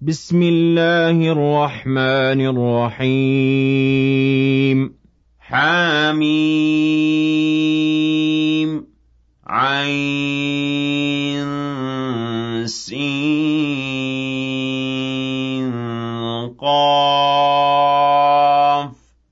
بسم الله الرحمن الرحيم حم عين سين قاف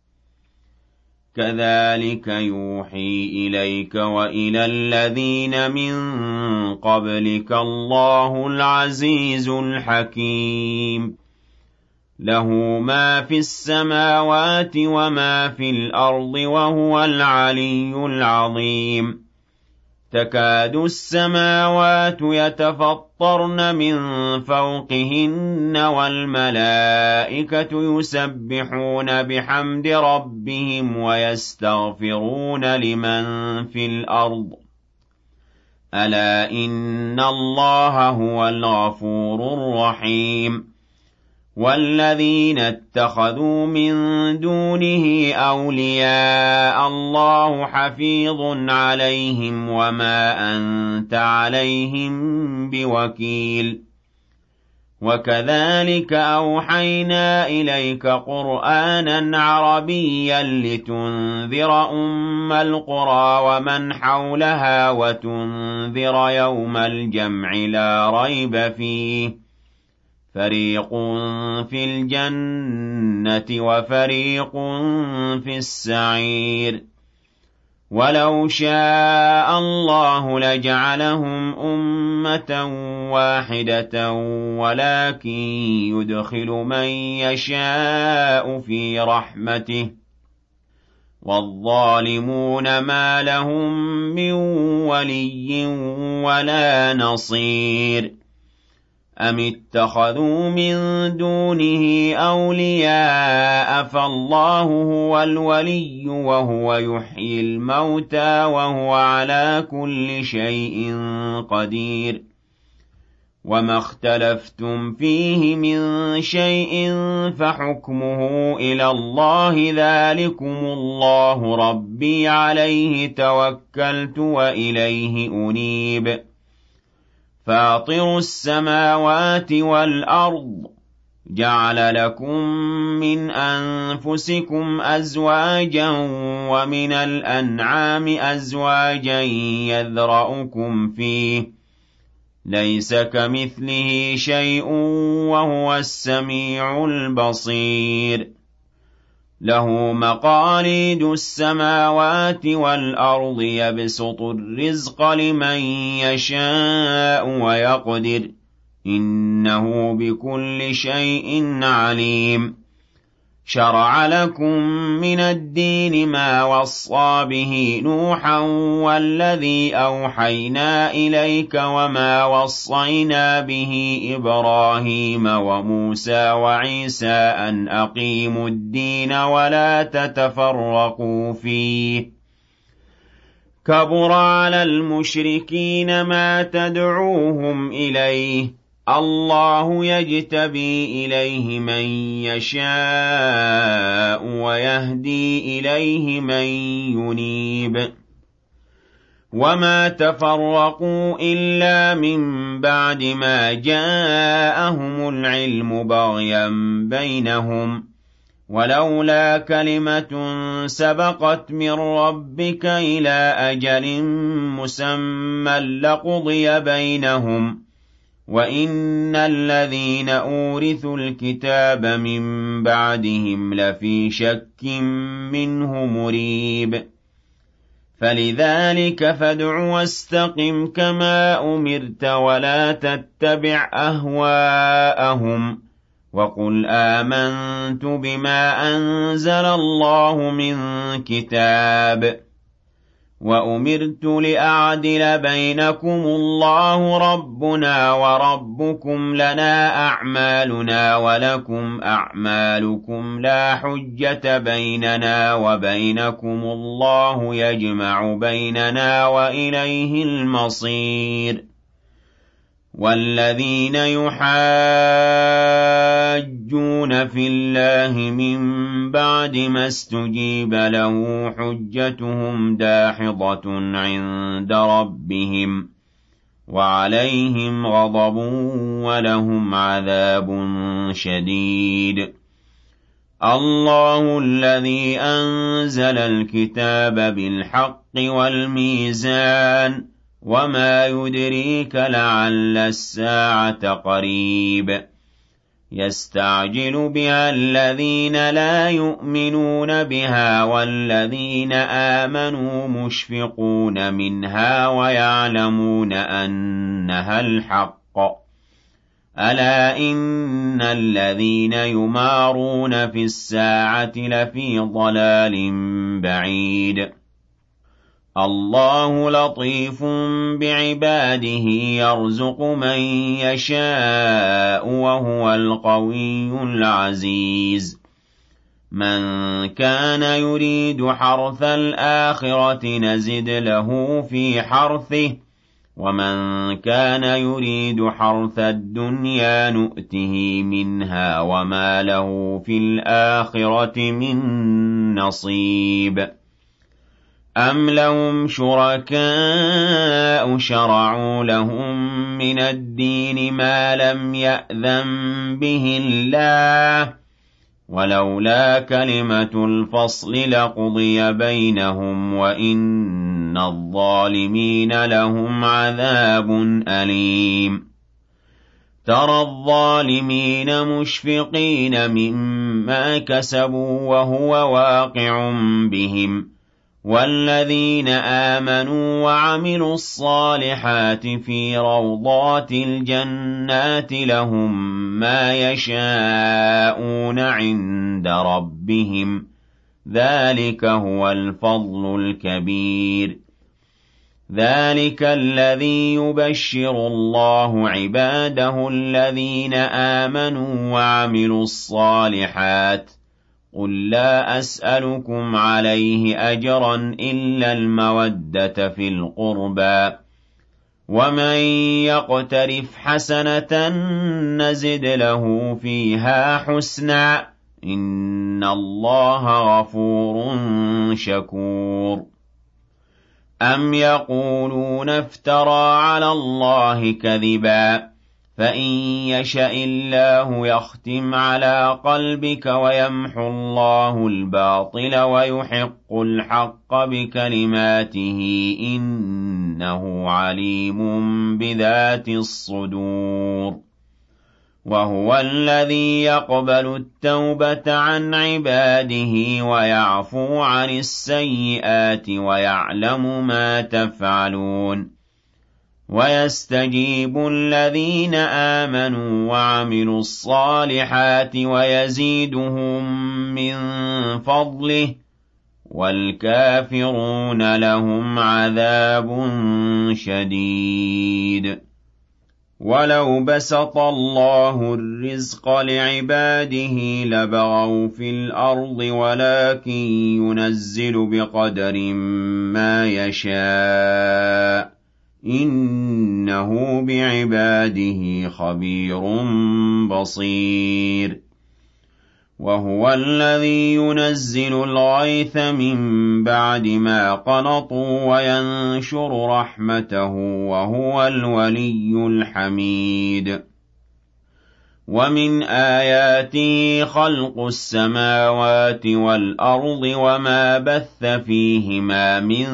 كذلك يوحي إليك وإلى الذين من قبلك الله العزيز الحكيم له ما في السماوات وما في الأرض وهو العلي العظيم تكاد السماوات يتفطرن من فوقهن والملائكة يسبحون بحمد ربهم ويستغفرون لمن في الأرض ألا إن الله هو الغفور الرحيم والذين اتخذوا من دونه أولياء الله حفيظ عليهم وما أنت عليهم بوكيل وكذلك أوحينا إليك قرآنا عربيا لتنذر أم القرى ومن حولها وتنذر يوم الجمع لا ريب فيه فريق في الجنة وفريق في السعير ولو شاء الله لجعلهم أمة واحدة ولكن يدخل من يشاء في رحمته والظالمون ما لهم من ولي ولا نصير أم اتخذوا من دونه أولياء فالله هو الولي وهو يحيي الموتى وهو على كل شيء قدير وما اختلفتم فيه من شيء فحكمه إلى الله ذلكم الله ربي عليه توكلت وإليه أنيب فاطر السماوات والأرض جعل لكم من أنفسكم أزواجا ومن الأنعام أزواجا يذرأكم فيه ليس كمثله شيء وهو السميع البصير له مقاليد السماوات والأرض يبسط الرزق لمن يشاء ويقدر إنه بكل شيء عليم شرع لكم من الدين ما وصى به نوحا والذي أوحينا إليك وما وصينا به إبراهيم وموسى وعيسى أن أقيموا الدين ولا تتفرقوا فيه كبر على المشركين ما تدعوهم إليه الله يجتبي إليه من يشاء ويهدي إليه من ينيب وما تفرقوا إلا من بعد ما جاءهم العلم بغيا بينهم ولولا كلمة سبقت من ربك إلى أجل مسمى لقضي بينهم وَإِنَّ الَّذِينَ أُورِثُوا الْكِتَابَ مِن بَعْدِهِمْ لَفِي شَكٍّ مِّنْهُ مُرِيبٍ فَلِذَلِكَ فَادْعُ وَاسْتَقِمْ كَمَا أُمِرْتَ وَلَا تَتَّبِعْ أَهْوَاءَهُمْ وَقُلْ آمَنْتُ بِمَا أَنزَلَ اللَّهُ مِن كِتَابٍ وَأُمِرْتُ لِأَعْدِلَ بَيْنَكُمُ اللَّهُ رَبُّنَا وَرَبُّكُمْ لَنَا أَعْمَالُنَا وَلَكُمْ أَعْمَالُكُمْ لَا حُجَّةَ بَيْنَنَا وَبَيْنَكُمُ اللَّهُ يَجْمَعُ بَيْنَنَا وَإِلَيْهِ الْمَصِيرُ وَالَّذِينَ يُحَاجُّونَ فِي اللَّهِ مِن بَعْدِ مَا اسْتُجِيبَ لَهُ حُجَّتُهُمْ دَاحِضَةٌ عِندَ رَبِّهِمْ وعليهم غضب ولهم عذاب شديد. الله الذي أنزل الكتاب بالحق والميزان وما يدريك لعل الساعة قريب يستعجل بها الذين لا يؤمنون بها والذين آمنوا مشفقون منها ويعلمون أنها الحق ألا إن الذين يمارون في الساعة لفي ضلال بعيد. الله لطيف بعباده يرزق من يشاء وهو القوي العزيز. من كان يريد حرث الآخرة نزد له في حرثه ومن كان يريد حرث الدنيا نؤته منها وما له في الآخرة من نصيب. أم لهم شركاء شرعوا لهم من الدين ما لم يأذن به الله ولولا كلمة الفصل لقضي بينهم وإن الظالمين لهم عذاب أليم. ترى الظالمين مشفقين مما كسبوا وهو واقع بهم والذين آمنوا وعملوا الصالحات في روضات الجنات لهم ما يشاءون عند ربهم ذلك هو الفضل الكبير. ذلك الذي يبشر الله عباده الذين آمنوا وعملوا الصالحات قل لا أسألكم عليه أجرا إلا المودة في القربى ومن يقترف حسنة نزد له فيها حسنا إن الله غفور شكور. أم يقولون افترى على الله كذبا فإن يشأ الله يختم على قلبك ويمحو الله الباطل ويحق الحق بكلماته إنه عليم بذات الصدور. وهو الذي يقبل التوبة عن عباده ويعفو عن السيئات ويعلم ما تفعلون. ويستجيب الذين آمنوا وعملوا الصالحات ويزيدهم من فضله والكافرون لهم عذاب شديد. ولو بسط الله الرزق لعباده لبغوا في الأرض ولكن ينزل بقدر ما يشاء إنه بعباده خبير بصير. وهو الذي ينزل الغيث من بعد ما قنطوا وينشر رحمته وهو الولي الحميد. ومن آياته خلق السماوات والأرض وما بث فيهما من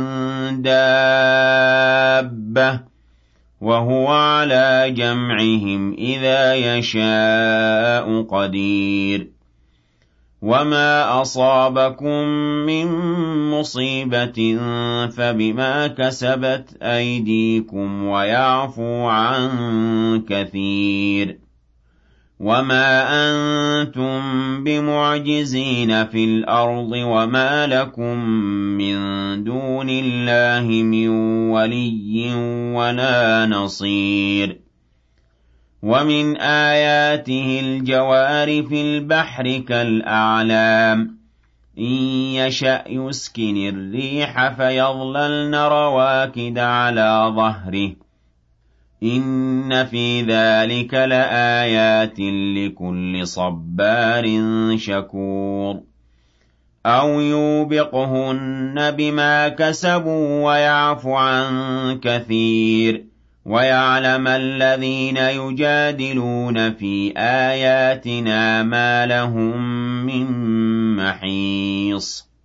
دابة وهو على جمعهم إذا يشاء قدير. وما أصابكم من مصيبة فبما كسبت أيديكم ويعفو عن كثير. وما أنتم بمعجزين في الأرض وما لكم من دون الله من ولي ولا نصير. ومن آياته الجوار في البحر كالأعلام إن يشأ يسكن الريح فيظللن رواكد على ظهره إن في ذلك لآيات لكل صبار شكور. أو يوبقهن بما كسبوا ويعفو عن كثير وَيَعْلَمَ الَّذِينَ يُجَادِلُونَ فِي آيَاتِنَا مَا لَهُم مِّن مَّحِيصٍ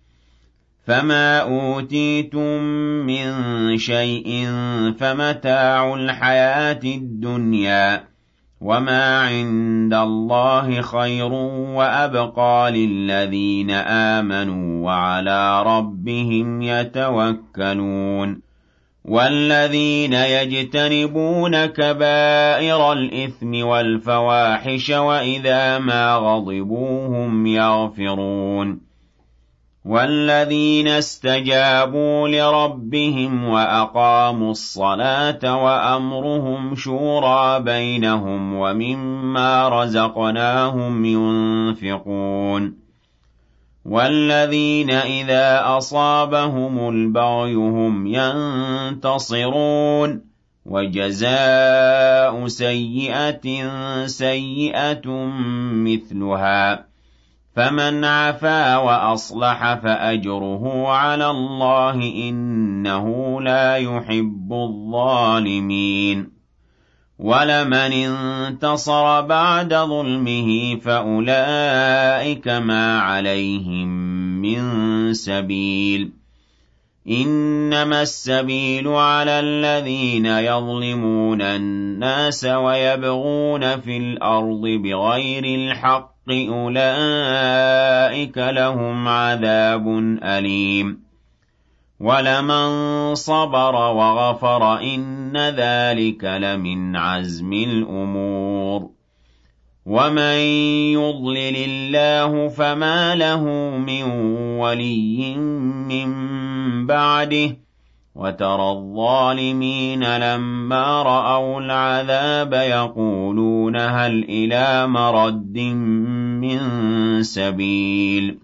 فَمَا أُوتِيتُم مِّن شَيْءٍ فَمَتَاعُ الْحَيَاةِ الدُّنْيَا وَمَا عِندَ اللَّهِ خَيْرٌ وَأَبْقَىٰ لِلَّذِينَ آمَنُوا وَعَلَىٰ رَبِّهِمْ يَتَوَكَّلُونَ وَالَّذِينَ يَجْتَنِبُونَ كَبَائِرَ الْإِثْمِ وَالْفَوَاحِشَ وَإِذَا مَا غَضِبُوا هُمْ يَغْفِرُونَ وَالَّذِينَ اسْتَجَابُوا لِرَبِّهِمْ وَأَقَامُوا الصَّلَاةَ وَأَمْرُهُمْ شُورَىٰ بَيْنَهُمْ وَمِمَّا رَزَقْنَاهُمْ يُنفِقُونَ وَالَّذِينَ إِذَا أَصَابَهُمُ الْبَغْيُ هُمْ يَنتَصِرُونَ وَجَزَاءُ سَيِّئَةٍ سَيِّئَةٌ مِّثْلُهَا فَمَنْ عَفَا وَأَصْلَحَ فَأَجْرُهُ عَلَى اللَّهِ إِنَّهُ لَا يُحِبُّ الظَّالِمِينَ وَلَمَنِ انتَصَرَ بَعْدَ ظُلْمِهِ فَأُولَٰئِكَ مَا عَلَيْهِم مِّن سَبِيلٍ إِنَّمَا السَّبِيلُ عَلَى الَّذِينَ يَظْلِمُونَ النَّاسَ وَيَبْغُونَ فِي الْأَرْضِ بِغَيْرِ الْحَقِّ أُولَٰئِكَ لَهُمْ عَذَابٌ أَلِيمٌ وَلَمَن صَبَرَ وَغَفَرَ إِنَّ ذَٰلِكَ لَمِنْ عَزْمِ الْأُمُورِ وَمَن يُضْلِلِ اللَّهُ فَمَا لَهُ مِن وَلِيٍّ مِّن بَعْدِهِ وَتَرَى الظَّالِمِينَ لَمَّا رَأَوُا الْعَذَابَ يَقُولُونَ هَلْ إِلَىٰ مَرَدٍّ مِّن سَبِيلٍ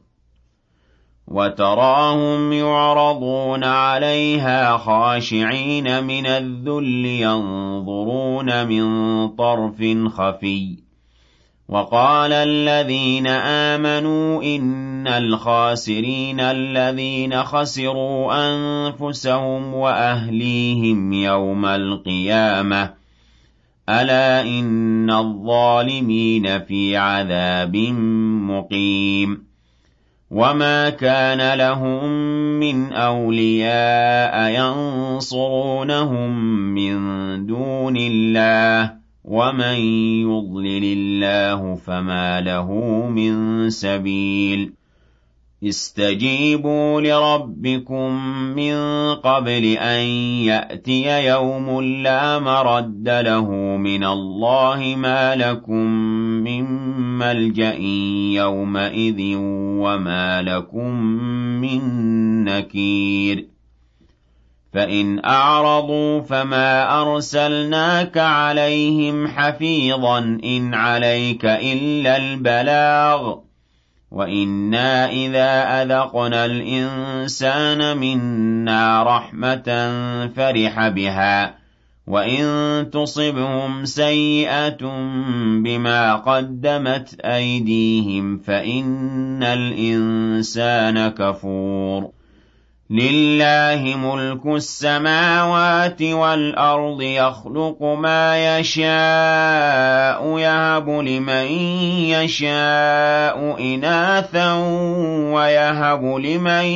وَتَرَاهُمْ يُعْرَضُونَ عَلَيْهَا خَاشِعِينَ مِنَ الذُّلِّ يَنظُرُونَ مِن طَرْفٍ خَفِيٍّ وَقَالَ الَّذِينَ آمَنُوا إِنَّ الْخَاسِرِينَ الَّذِينَ خَسِرُوا أَنفُسَهُمْ وَأَهْلِيهِمْ يَوْمَ الْقِيَامَةِ أَلَا إِنَّ الظَّالِمِينَ فِي عَذَابٍ مُّقِيمٍ وَمَا كَانَ لَهُم مِّنْ أَوْلِيَاءَ يَنصُرُونَهُم مِّن دُونِ اللَّهِ وَمَن يُضْلِلِ اللَّهُ فَمَا لَهُ مِن سَبِيلٍ اسْتَجِيبُوا لِرَبِّكُم مِّن قَبْلِ أَن يَأْتِيَ يَوْمٌ لَّا مَرَدَّ لَهُ مِنَ اللَّهِ مَا لَكُم مِّن مَّلْجَإٍ يَوْمَئِذٍ وَمَا لَكُم مِّن نَّكِيرٍ فَإِنْ أَعْرَضُوا فَمَا أَرْسَلْنَاكَ عَلَيْهِمْ حَفِيظًا إِنْ عَلَيْكَ إِلَّا الْبَلَاغُ وَإِنَّا إِذَا أَذَقْنَا الْإِنسَانَ مِنَّا رَحْمَةً فَرِحَ بِهَا وَإِن تُصِبْهُمْ سَيِّئَةٌ بِمَا قَدَّمَتْ أَيْدِيهِمْ فَإِنَّ الْإِنسَانَ كَفُورٌ لِلَّهِ مُلْكُ السَّمَاوَاتِ وَالْأَرْضِ يَخْلُقُ مَا يَشَاءُ يَهَبُ لِمَن يَشَاءُ إِنَاثًا وَيَهَبُ لِمَن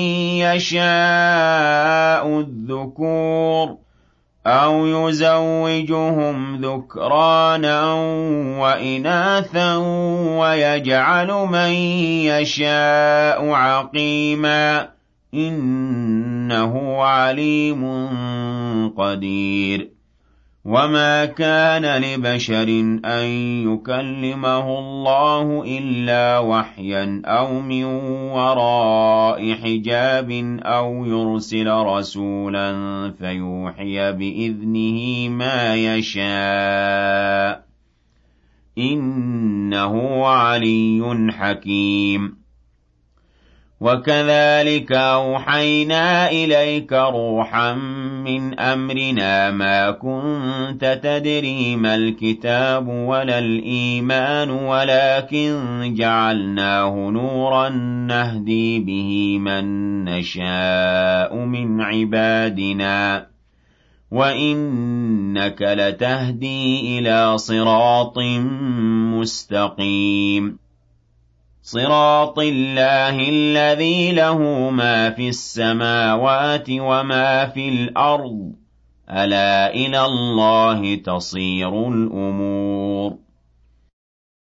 يَشَاءُ الذُّكُورَ أَوْ يُزَوِّجُهُمْ ذُكْرَانًا وَإِنَاثًا وَيَجْعَلُ مَن يَشَاءُ عَقِيمًا إِنَّهُ عَلِيمٌ قَدِيرٌ وَمَا كَانَ لِبَشَرٍ أَن يُكَلِّمَهُ اللَّهُ إِلَّا وَحْيًا أَوْ مِن وَرَاءِ حِجَابٍ أَوْ يُرْسِلَ رَسُولًا فَيُوحِيَ بِإِذْنِهِ مَا يَشَاءُ إِنَّهُ عَلِيٌّ حَكِيمٌ وَكَذَٰلِكَ أَوْحَيْنَا إِلَيْكَ رُوحًا مِّنْ أَمْرِنَا مَا كُنتَ تَدْرِي مَا الْكِتَابُ وَلَا الْإِيمَانُ وَلَٰكِن جَعَلْنَاهُ نُورًا نَّهْدِي بِهِ مَن نَّشَاءُ مِنْ عِبَادِنَا وَإِنَّكَ لَتَهْدِي إِلَىٰ صِرَاطٍ مُّسْتَقِيمٍ صِرَاطِ اللَّهِ الَّذِي لَهُ مَا فِي السَّمَاوَاتِ وَمَا فِي الْأَرْضِ ۗ أَلَا إِلَى اللَّهِ تَصِيرُ الْأُمُورُ